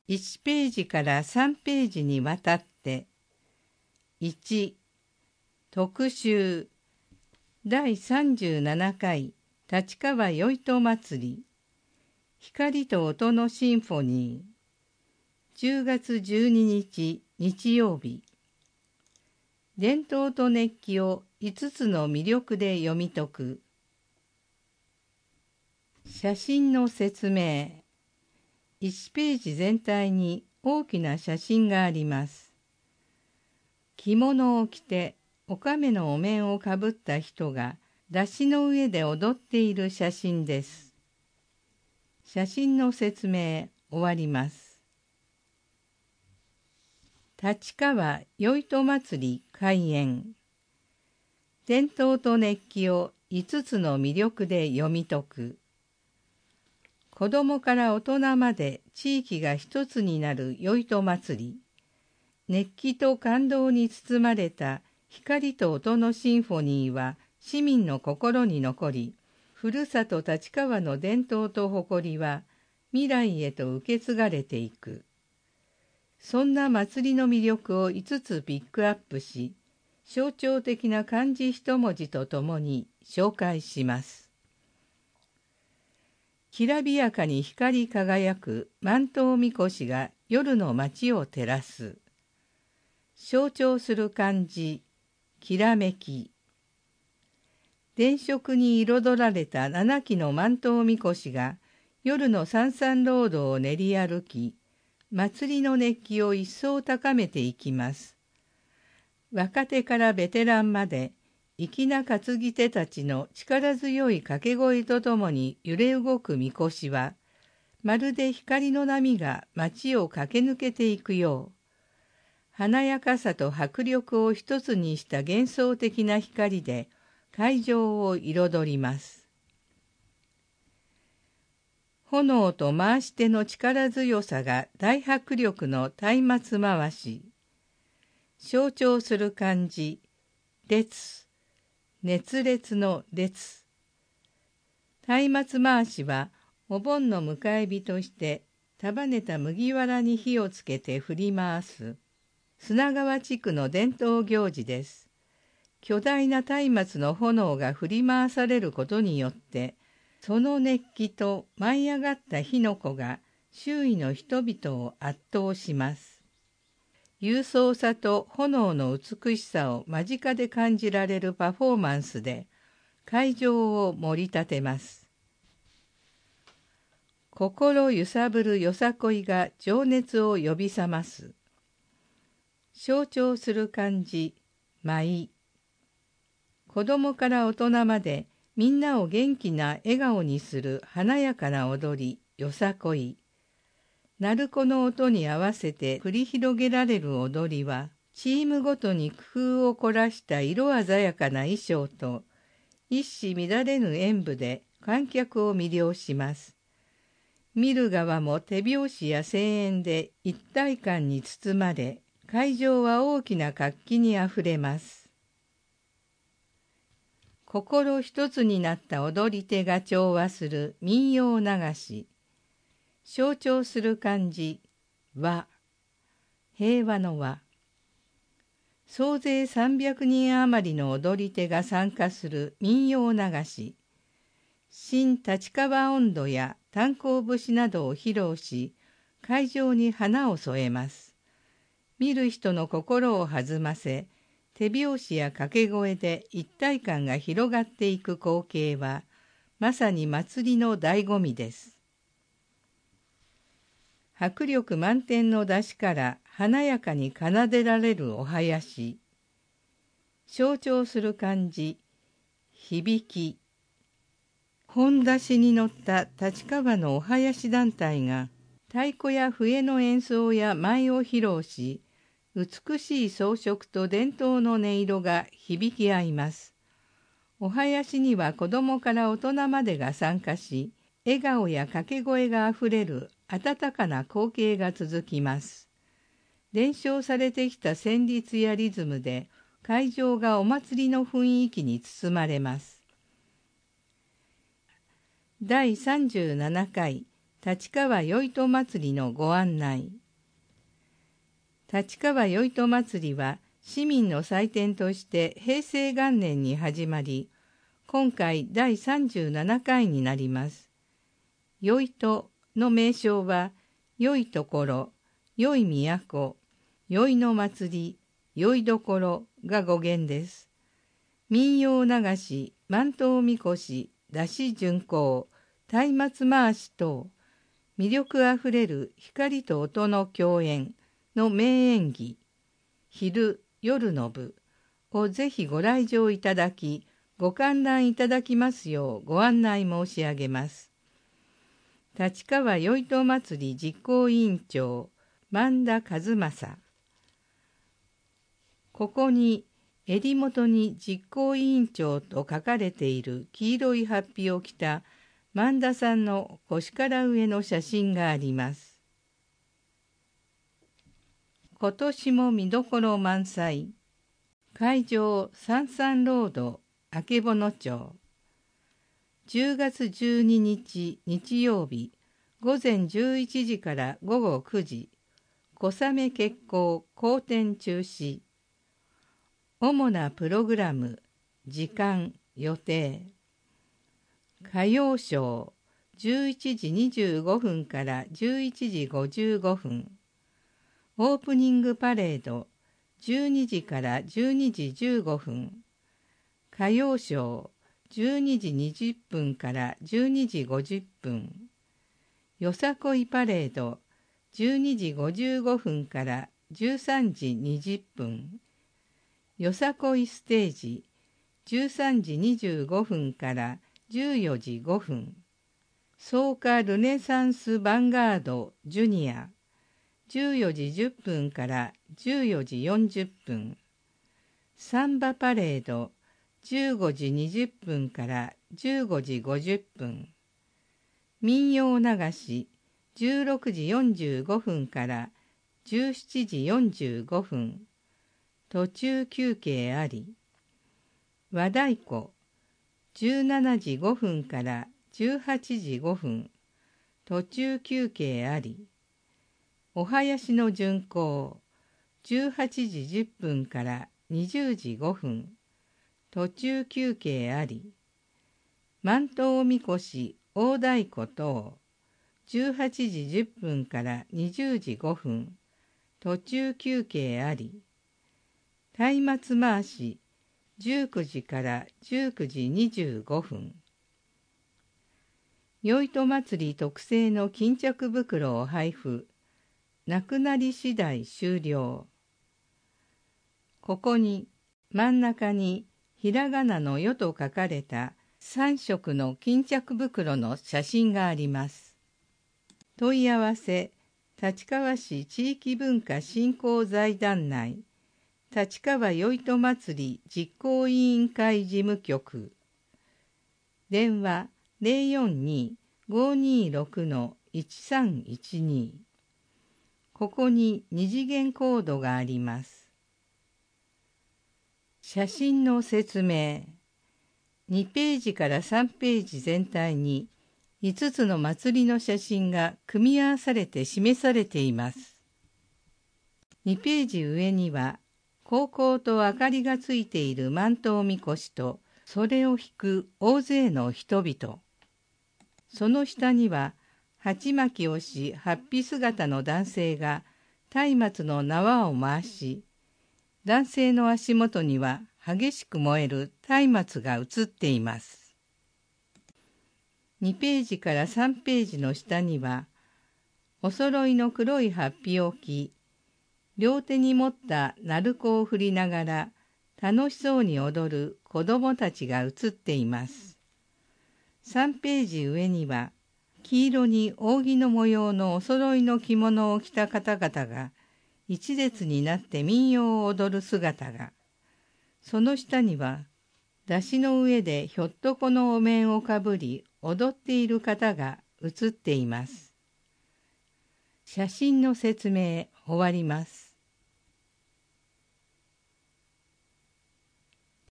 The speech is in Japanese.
1ページから3ページにわたって、1、特集、第37回立川よいと祭り、光と音のシンフォニー、10月12日日曜日。伝統と熱気を5つの魅力で読み解く。写真の説明。1ページ全体に大きな写真があります。着物を着てお亀のお面をかぶった人が山車の上で踊っている写真です。写真の説明終わります。立川よいと祭り開演。伝統と熱気を5つの魅力で読み解く。子供から大人まで地域が一つになるよいと祭り。熱気と感動に包まれた光と音のシンフォニーは市民の心に残り、ふるさと立川の伝統と誇りは未来へと受け継がれていく。そんな祭りの魅力を5つピックアップし、象徴的な漢字一文字とともに紹介します。きらびやかに光り輝く万灯みこしが夜の街を照らす。象徴する漢字、きらめき。電飾に彩られた7基の万灯みこしが夜の三々ロードを練り歩き、祭りの熱気を一層高めていきます。若手からベテランまで、粋な担ぎ手たちの力強い掛け声とともに揺れ動くみこしは、まるで光の波が街を駆け抜けていくよう、華やかさと迫力を一つにした幻想的な光で会場を彩ります。炎と回し手の力強さが大迫力の松明回し。象徴する漢字、烈。熱烈の烈。松明回しはお盆の迎え火として束ねた麦わらに火をつけて振り回す。砂川地区の伝統行事です。巨大な松明の炎が振り回されることによって、その熱気と舞い上がった火の粉が周囲の人々を圧倒します。勇壮さと炎の美しさを間近で感じられるパフォーマンスで会場を盛り立てます。心揺さぶるよさこいが情熱を呼び覚ます。象徴する漢字、舞。子供から大人までみんなを元気な笑顔にする華やかな踊り、よさこい。鳴子の音に合わせて繰り広げられる踊りは、チームごとに工夫を凝らした色鮮やかな衣装と、一糸乱れぬ演舞で観客を魅了します。見る側も手拍子や声援で一体感に包まれ、会場は大きな活気にあふれます。心一つになった踊り手が調和する民謡流し。象徴する漢字、和。平和の和。総勢300人余りの踊り手が参加する民謡流し。新立川音頭や炭鉱節などを披露し、会場に花を添えます。見る人の心を弾ませ、手拍子や掛け声で一体感が広がっていく光景は、まさに祭りの醍醐味です。迫力満点の出汁から華やかに奏でられるお囃子。象徴する漢字、響き。本出しに乗った立川のお囃子団体が、太鼓や笛の演奏や舞を披露し、美しい装飾と伝統の音色が響き合います。お囃子には子供から大人までが参加し、笑顔や掛け声があふれる温かな光景が続きます。伝承されてきた旋律やリズムで会場がお祭りの雰囲気に包まれます。第37回立川よいと祭りのご案内。立川よいと祭りは市民の祭典として平成元年に始まり、今回第37回になります。よいとの名称は、よいところ、よい都、よいの祭り、よいどころが語源です。民謡流し、万灯みこし、山車巡行、松明回し等、魅力あふれる光と音の共演の名演技、昼・夜の部をぜひご来場いただき、ご観覧いただきますようご案内申し上げます。立川よいと祭り実行委員長、萬田和正。ここに襟元に実行委員長と書かれている黄色い法被を着た萬田さんの腰から上の写真があります。今年も見どころ満載。会場三々ロード、曙町。10月12日日曜日、午前11時から午後9時、小雨決行、後天中止。主なプログラム、時間、予定。歌謡ショー、11時25分から11時55分。オープニングパレード、12時から12時15分。歌謡ショー、12時20分から12時50分。よさこいパレード、12時55分から13時20分。よさこいステージ、13時25分から14時5分。草加ルネサンスヴァンガードジュニア、14時10分から14時40分。サンバパレード、15時20分から15時50分。民謡流し、16時45分から17時45分。途中休憩あり。和太鼓、17時5分から18時5分。途中休憩あり。お囃子の巡行、18時10分から20時5分。途中休憩あり。万灯みこし、大太鼓等、18時10分から20時5分。途中休憩あり。松明回し、19時から19時25分。よいと祭り特製の巾着袋を配布。なくなり次第終了。ここに真ん中にひらがなのよと書かれた3色の巾着袋の写真があります。問い合わせ、立川市地域文化振興財団内、立川よいと祭り実行委員会事務局。電話042-526-1312。ここに二次元コードがあります。写真の説明。2ページから3ページ全体に5つの祭りの写真が組み合わされて示されています。2ページ上には、高校と明かりがついている万灯みこしと、それを引く大勢の人々。その下には、鉢巻きをし、法被姿の男性が、松明の縄を回し、男性の足元には激しく燃える松明が映っています。2ページから3ページの下には、お揃いの黒い法被を着、両手に持った鳴子を振りながら楽しそうに踊る子供たちが写っています。3ページ上には黄色に扇の模様のお揃いの着物を着た方々が一列になって民謡を踊る姿が、その下には山車の上でひょっとこのお面をかぶり踊っている方が写っています。写真の説明終わります。